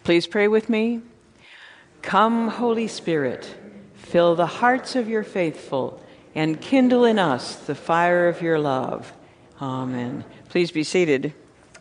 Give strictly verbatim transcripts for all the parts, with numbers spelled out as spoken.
Please pray with me. Come, Holy Spirit, fill the hearts of your faithful and kindle in us the fire of your love. Amen. Please be seated.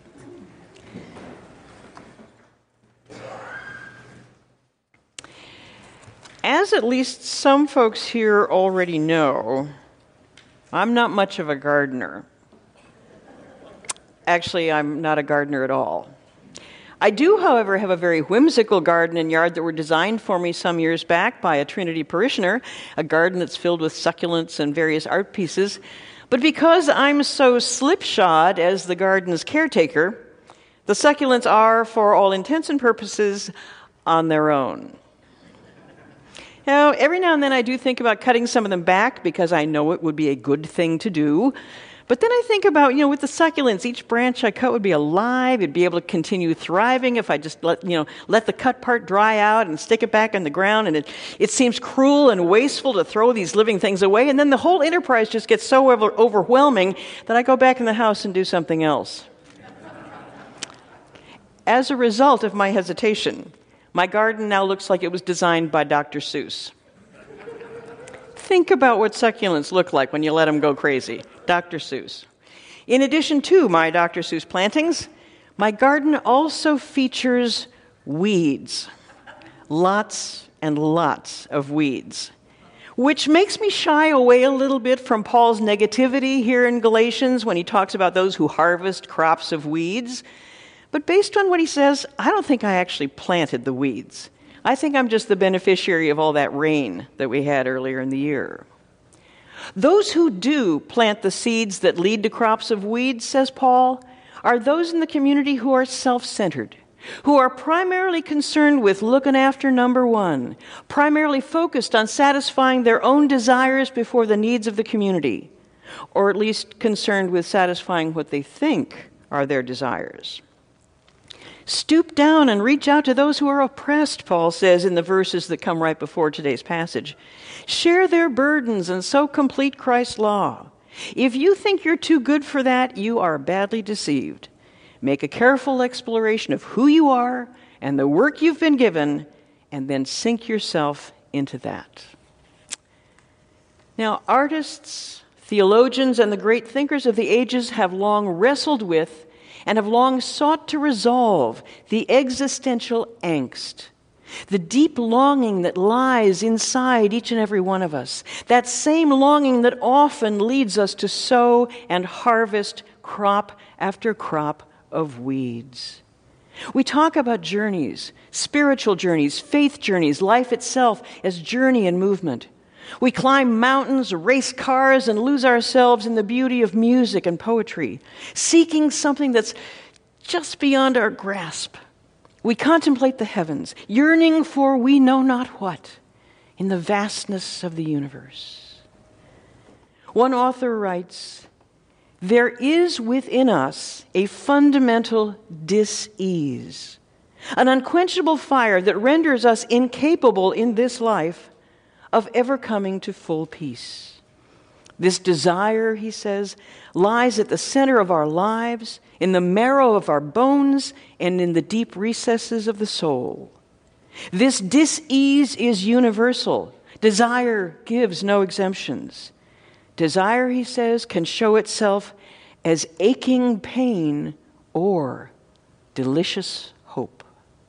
As at least some folks here already know, I'm not much of a gardener. Actually, I'm not a gardener at all. I do, however, have a very whimsical garden and yard that were designed for me some years back by a Trinity parishioner, a garden that's filled with succulents and various art pieces. But because I'm so slipshod as the garden's caretaker, the succulents are, for all intents and purposes, on their own. Now, every now and then I do think about cutting some of them back because I know it would be a good thing to do. But then I think about, you know, with the succulents, each branch I cut would be alive. It'd be able to continue thriving if I just let, you know, let the cut part dry out and stick it back in the ground. And it, it seems cruel and wasteful to throw these living things away. And then the whole enterprise just gets so over, overwhelming that I go back in the house and do something else. As a result of my hesitation, my garden now looks like it was designed by Doctor Seuss. Think about what succulents look like when you let them go crazy. Doctor Seuss. In addition to my Doctor Seuss plantings, my garden also features weeds. Lots and lots of weeds. Which makes me shy away a little bit from Paul's negativity here in Galatians when he talks about those who harvest crops of weeds. But based on what he says, I don't think I actually planted the weeds. I think I'm just the beneficiary of all that rain that we had earlier in the year. Those who do plant the seeds that lead to crops of weeds, says Paul, are those in the community who are self-centered, who are primarily concerned with looking after number one, primarily focused on satisfying their own desires before the needs of the community, or at least concerned with satisfying what they think are their desires. Stoop down and reach out to those who are oppressed, Paul says in the verses that come right before today's passage. Share their burdens and so complete Christ's law. If you think you're too good for that, you are badly deceived. Make a careful exploration of who you are and the work you've been given, and then sink yourself into that. Now, artists, theologians, and the great thinkers of the ages have long wrestled with and have long sought to resolve the existential angst, the deep longing that lies inside each and every one of us, that same longing that often leads us to sow and harvest crop after crop of weeds. We talk about journeys, spiritual journeys, faith journeys, life itself as journey and movement. We climb mountains, race cars, and lose ourselves in the beauty of music and poetry, seeking something that's just beyond our grasp. We contemplate the heavens, yearning for we know not what in the vastness of the universe. One author writes, "There is within us a fundamental dis-ease, an unquenchable fire that renders us incapable in this life of ever coming to full peace. This desire," he says, "lies at the center of our lives, in the marrow of our bones, and in the deep recesses of the soul. This dis-ease is universal. Desire gives no exemptions. Desire," he says, "can show itself as aching pain or delicious hope."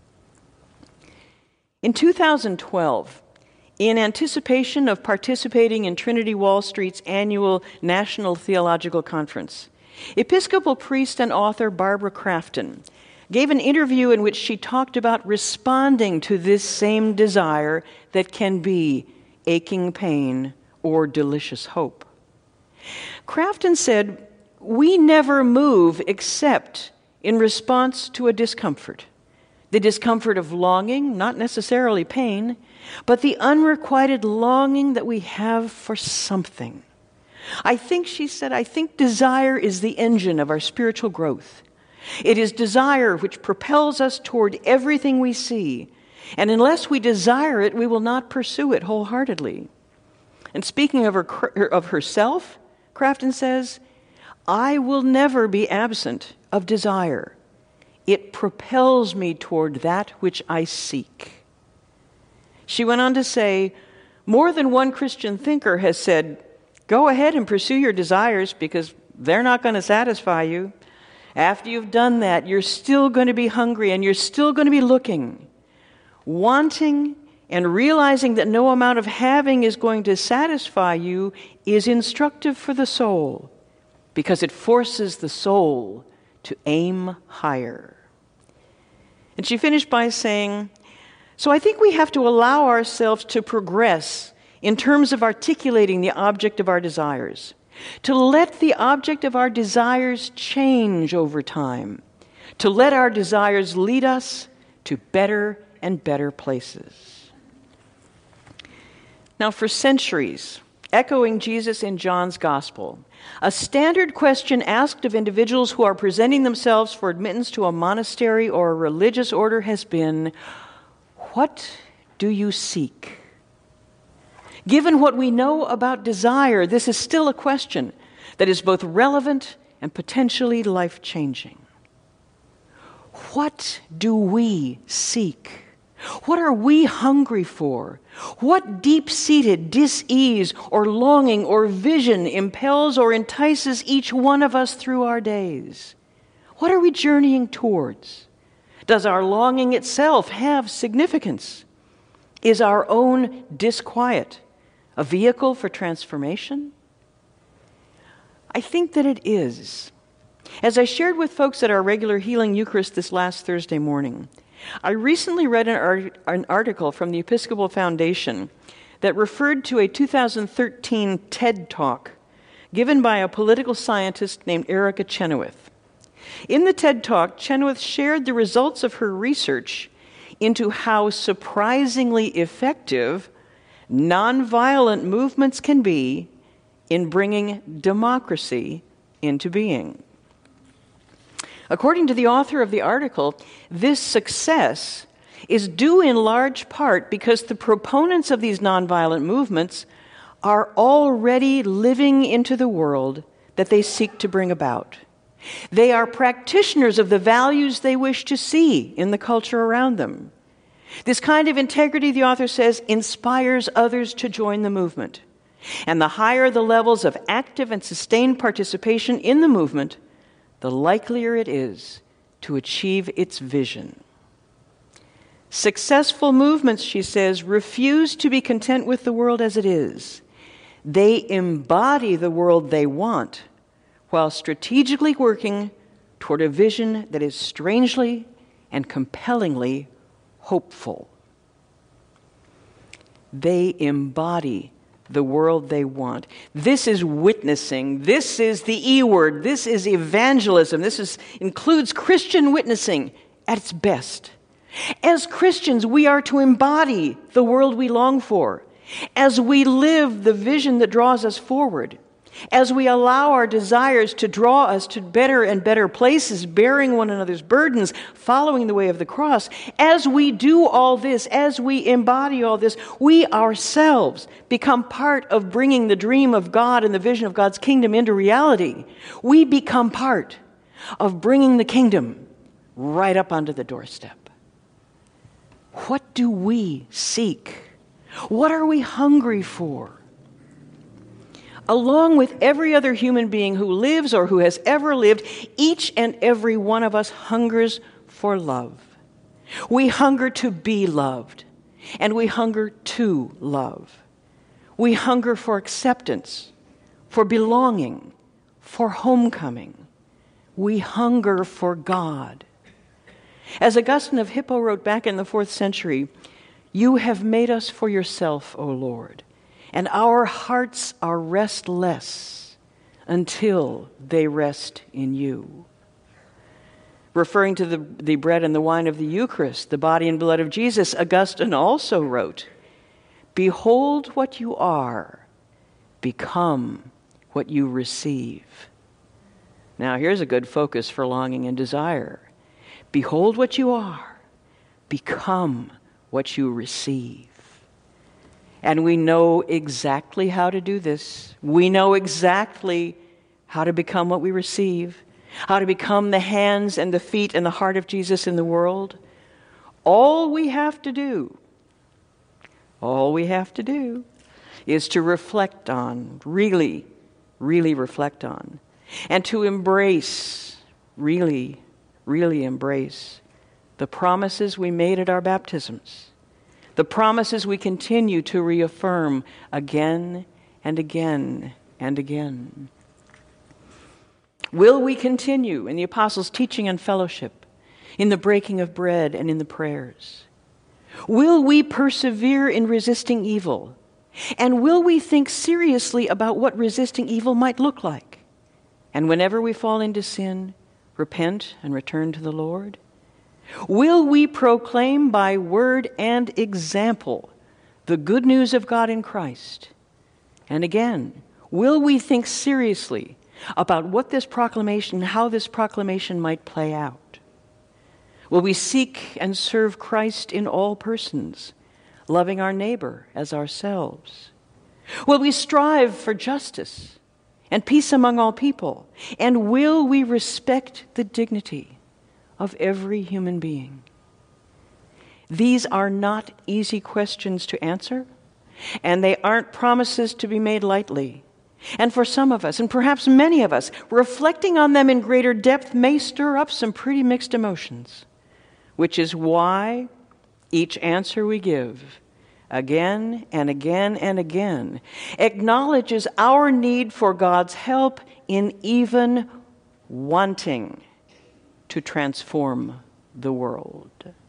In two thousand twelve, in anticipation of participating in Trinity Wall Street's annual National Theological Conference, Episcopal priest and author Barbara Crafton gave an interview in which she talked about responding to this same desire that can be aching pain or delicious hope. Crafton said, "We never move except in response to a discomfort. The discomfort of longing, not necessarily pain, but the unrequited longing that we have for something. I think," she said, "I think desire is the engine of our spiritual growth. It is desire which propels us toward everything we see, and unless we desire it, we will not pursue it wholeheartedly." And speaking of her, of herself, Crafton says, "I will never be absent of desire. It propels me toward that which I seek. She went on to say, more than one Christian thinker has said, go ahead and pursue your desires because they're not going to satisfy you. After you've done that, you're still going to be hungry and you're still going to be looking, wanting and realizing that no amount of having is going to satisfy you is instructive for the soul because it forces the soul to aim higher. And she finished by saying, so I think we have to allow ourselves to progress in terms of articulating the object of our desires, to let the object of our desires change over time, to let our desires lead us to better and better places. Now, for centuries, echoing Jesus in John's Gospel, a standard question asked of individuals who are presenting themselves for admittance to a monastery or a religious order has been, what do you seek? Given what we know about desire, this is still a question that is both relevant and potentially life-changing. What do we seek? What are we hungry for? What deep-seated dis-ease or longing or vision impels or entices each one of us through our days? What are we journeying towards? Does our longing itself have significance? Is our own disquiet a vehicle for transformation? I think that it is. As I shared with folks at our regular Healing Eucharist this last Thursday morning, I recently read an, art- an article from the Episcopal Foundation that referred to a two thousand thirteen TED Talk given by a political scientist named Erica Chenoweth. In the TED Talk, Chenoweth shared the results of her research into how surprisingly effective nonviolent movements can be in bringing democracy into being. According to the author of the article, this success is due in large part because the proponents of these nonviolent movements are already living into the world that they seek to bring about. They are practitioners of the values they wish to see in the culture around them. This kind of integrity, the author says, inspires others to join the movement. And the higher the levels of active and sustained participation in the movement, the likelier it is to achieve its vision. Successful movements, she says, refuse to be content with the world as it is. They embody the world they want while strategically working toward a vision that is strangely and compellingly hopeful. They embody the world they want. This is witnessing. This is the E word. This is evangelism. This is, includes Christian witnessing at its best. As Christians, we are to embody the world we long for. As we live the vision that draws us forward. As we allow our desires to draw us to better and better places, bearing one another's burdens, following the way of the cross, as we do all this, as we embody all this, we ourselves become part of bringing the dream of God and the vision of God's kingdom into reality. We become part of bringing the kingdom right up onto the doorstep. What do we seek? What are we hungry for? Along with every other human being who lives or who has ever lived, each and every one of us hungers for love. We hunger to be loved, and we hunger to love. We hunger for acceptance, for belonging, for homecoming. We hunger for God. As Augustine of Hippo wrote back in the fourth century, "You have made us for yourself, O Lord, and our hearts are restless until they rest in you." Referring to the, the bread and the wine of the Eucharist, the body and blood of Jesus, Augustine also wrote, "Behold what you are, become what you receive." Now here's a good focus for longing and desire. Behold what you are, become what you receive. And we know exactly how to do this. We know exactly how to become what we receive. how to become the hands and the feet and the heart of Jesus in the world. All we have to do, all we have to do is to reflect on, really, really reflect on, and to embrace, really, really embrace the promises we made at our baptisms, the promises we continue to reaffirm again and again and again. Will we continue in the apostles' teaching and fellowship, in the breaking of bread and in the prayers? Will we persevere in resisting evil? And will we think seriously about what resisting evil might look like? And whenever we fall into sin, repent and return to the Lord? Will we proclaim by word and example the good news of God in Christ? And again, will we think seriously about what this proclamation, how this proclamation might play out? Will we seek and serve Christ in all persons, loving our neighbor as ourselves? Will we strive for justice and peace among all people? And will we respect the dignity of every human being? These are not easy questions to answer, and they aren't promises to be made lightly. And for some of us, and perhaps many of us, reflecting on them in greater depth may stir up some pretty mixed emotions, which is why each answer we give, again and again and again, acknowledges our need for God's help in even wanting to transform the world.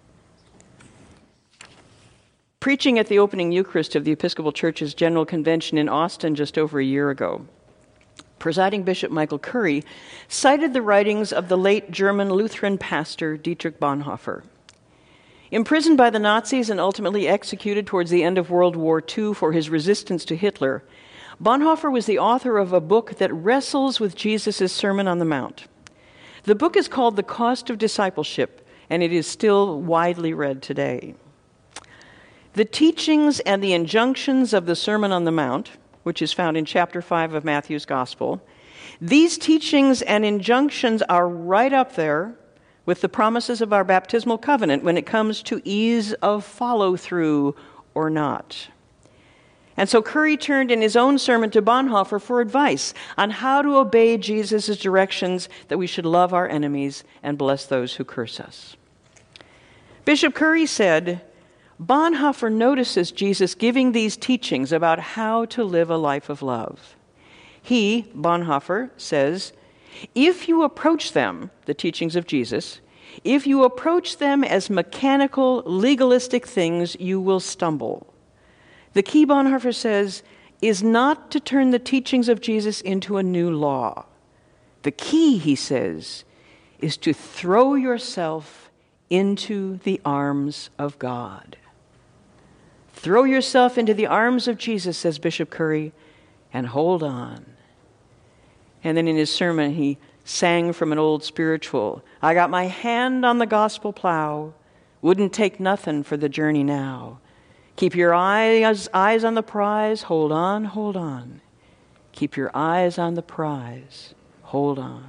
Preaching at the opening Eucharist of the Episcopal Church's General Convention in Austin just over a year ago, presiding Bishop Michael Curry cited the writings of the late German Lutheran pastor Dietrich Bonhoeffer. Imprisoned by the Nazis and ultimately executed towards the end of World War Two for his resistance to Hitler, Bonhoeffer was the author of a book that wrestles with Jesus' Sermon on the Mount. The book is called The Cost of Discipleship, and it is still widely read today. The teachings and the injunctions of the Sermon on the Mount, which is found in chapter five of Matthew's Gospel, these teachings and injunctions are right up there with the promises of our baptismal covenant when it comes to ease of follow-through or not. And so Curry turned in his own sermon to Bonhoeffer for advice on how to obey Jesus' directions that we should love our enemies and bless those who curse us. Bishop Curry said, Bonhoeffer notices Jesus giving these teachings about how to live a life of love. He, Bonhoeffer, says, if you approach them, the teachings of Jesus, if you approach them as mechanical, legalistic things, you will stumble. The key, Bonhoeffer says, is not to turn the teachings of Jesus into a new law. The key, he says, is to throw yourself into the arms of God. Throw yourself into the arms of Jesus, says Bishop Curry, and hold on. And then in his sermon, he sang from an old spiritual, I got my hand on the gospel plow, wouldn't take nothing for the journey now. Keep your eyes, eyes on the prize, hold on, hold on. Keep your eyes on the prize, hold on.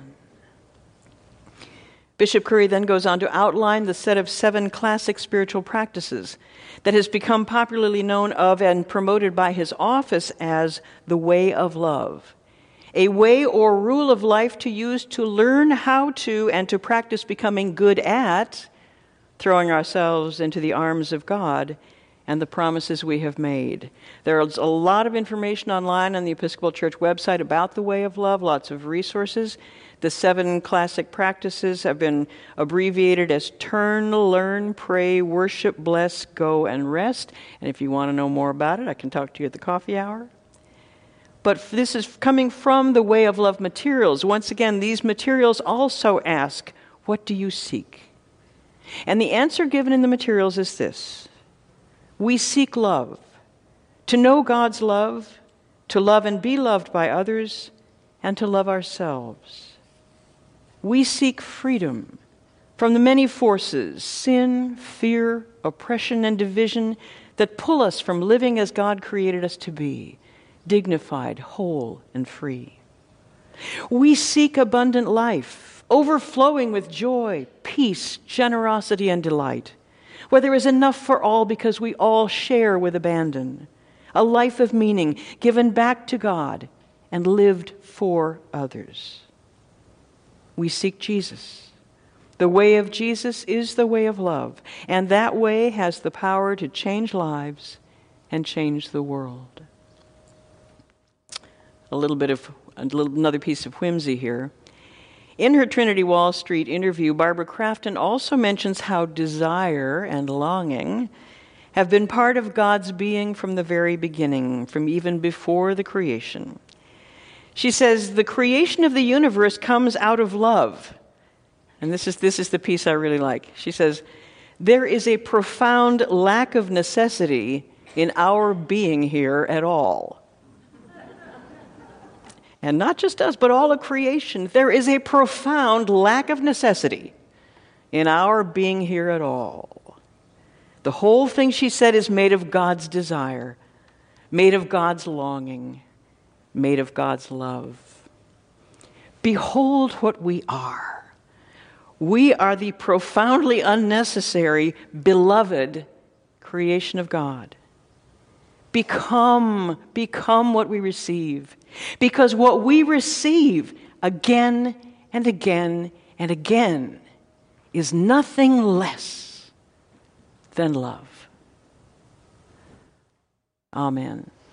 Bishop Curry then goes on to outline the set of seven classic spiritual practices that has become popularly known of and promoted by his office as the way of love. A way or rule of life to use to learn how to and to practice becoming good at throwing ourselves into the arms of God and the promises we have made. There's a lot of information online on the Episcopal Church website about the way of love, lots of resources. The seven classic practices have been abbreviated as turn, learn, pray, worship, bless, go, and rest. And if you want to know more about it, I can talk to you at the coffee hour. But this is coming from the Way of Love materials. Once again, these materials also ask, what do you seek? And the answer given in the materials is this. We seek love, to know God's love, to love and be loved by others, and to love ourselves. We seek freedom from the many forces, sin, fear, oppression, and division that pull us from living as God created us to be, dignified, whole, and free. We seek abundant life, overflowing with joy, peace, generosity, and delight, where there is enough for all because we all share with abandon, a life of meaning given back to God and lived for others. We seek Jesus. The way of Jesus is the way of love, and that way has the power to change lives and change the world. A little bit of a little, another piece of whimsy here. In her Trinity Wall Street interview, Barbara Crafton also mentions how desire and longing have been part of God's being from the very beginning, from even before the creation. She says, the creation of the universe comes out of love. And this is, this is the piece I really like. She says, there is a profound lack of necessity in our being here at all. And not just us, but all of creation. There is a profound lack of necessity in our being here at all. The whole thing, she said, is made of God's desire, made of God's longing, made of God's love. Behold what we are. We are the profoundly unnecessary, beloved creation of God. Become, become what we receive. Because what we receive again and again and again is nothing less than love. Amen.